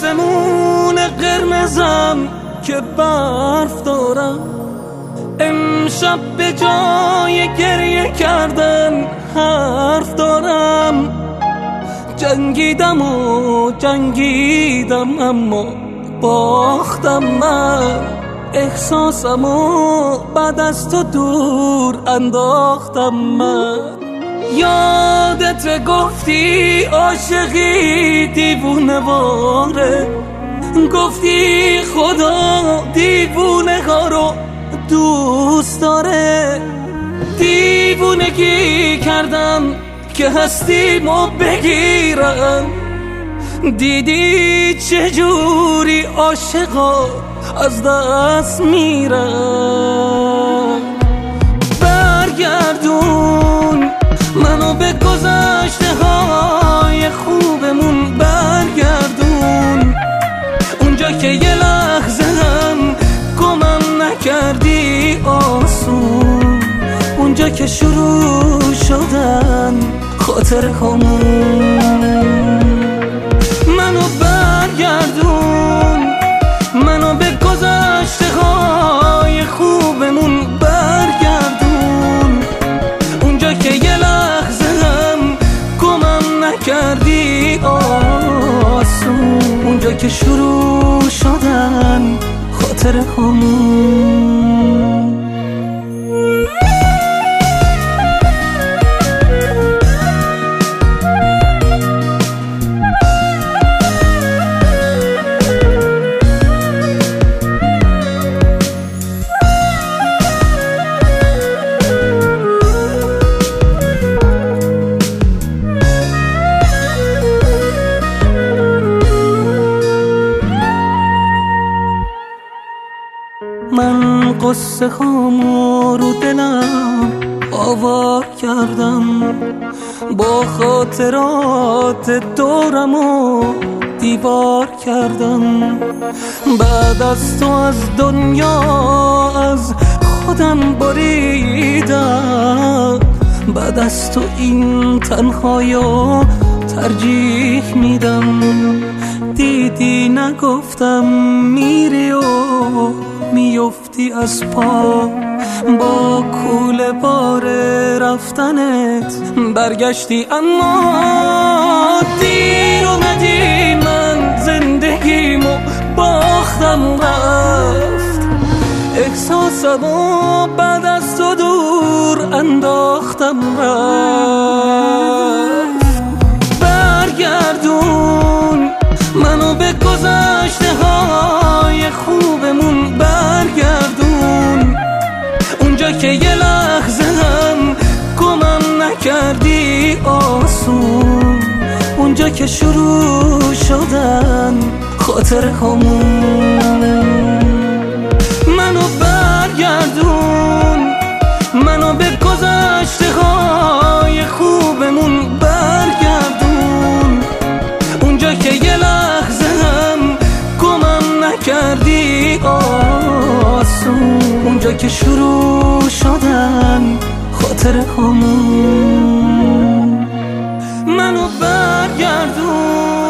آسمون قرمزم که برف دارم، امشب به جای گریه کردن حرف دارم. جنگیدم و جنگیدم اما باختم من، احساسم و بعد از تو دور انداختم من. یادت گفتی عاشقی دیوونه واره، گفتی خدا دیوونه ها رو دوست داره. دیوونگی کردم که هستیمو بگیرم، دیدی چجوری عاشقا از دست میرم. برگردون منو به گذشته های خوبمون، برگردون اونجا که یه لحظه هم گمم نکردی آسون، اونجا که شروع شدن خاطر همون. منو برگردون، منو به گذشته های خوبمون، برگردون اونجا که یه لحظه هم گمم نکردی آسون، اونجا که شروع شدن خاطر همون. من قصه هامو رو دلم آوار کردم، با خاطرات دورم و دیوار کردم. بعد از تو از دنیا از خودم بریدم، بعد از تو این تنهاییو ترجیح میدم. دیدی نگفتم میری و میفتی از پا، با کوله بار رفتنت برگشتی اما دیر اومدی. من زندگیمو باختم رفت، احساسمو بعد از تو دور انداختم رفت. برگردون منو به گذشته های خوبمون، برگردون اونجا که یه لحظه هم گمم نکردی آسون، اونجا که شروع شدن خاطر همون. منو برگردون، منو به گذشته های خوبمون، برگردون اونجا که یه لحظه هم گمم نکردی آسون، اونجا که شروع شدن خاطر همون. منو برگردون.